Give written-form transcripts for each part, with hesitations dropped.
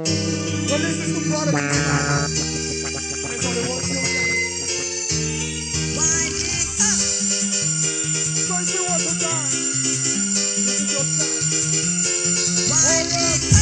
Well, this is the product. There's only one till then. Wind it up. So if you want to dance, this is your chance. Wind it up.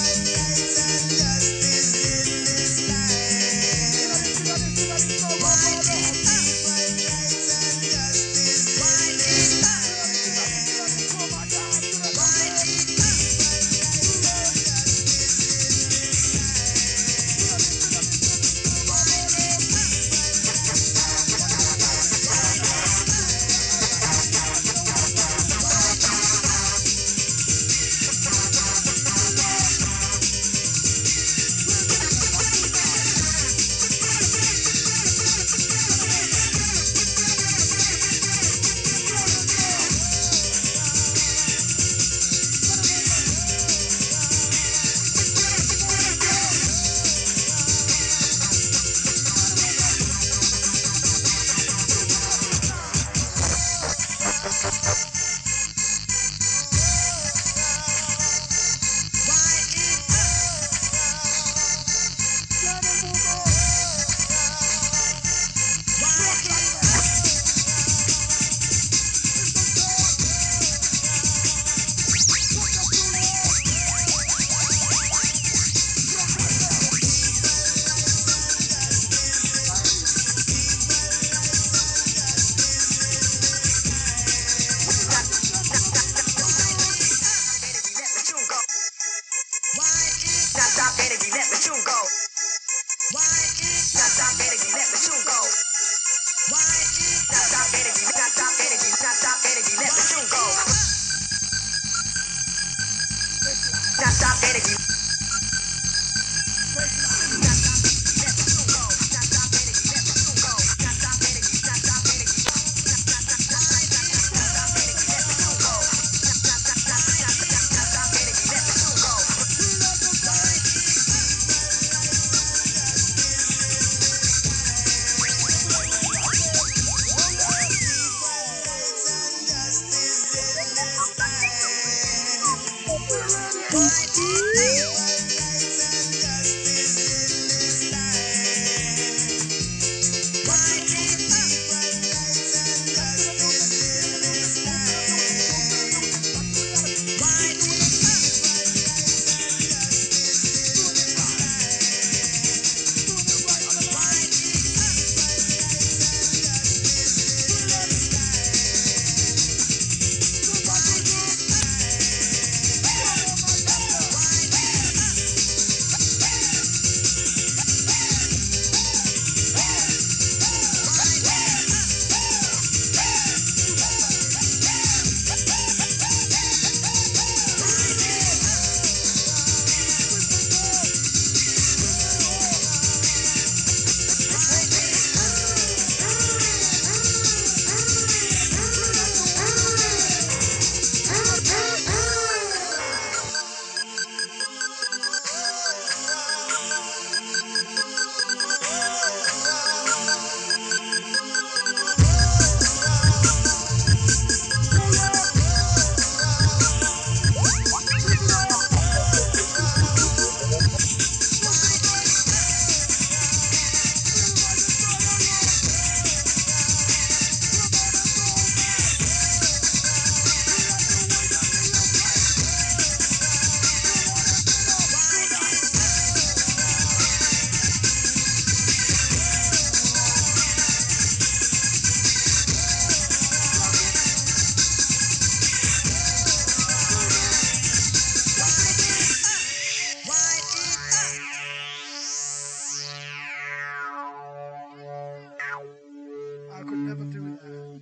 I could never do that.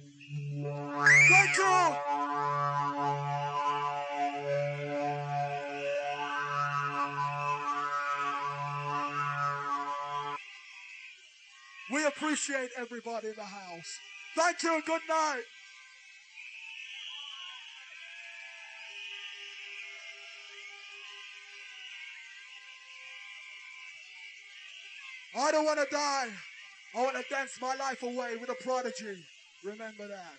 Thank you. We appreciate everybody in the house. Thank you and good night. I don't want to die. I want to dance my life away with a prodigy. Remember that.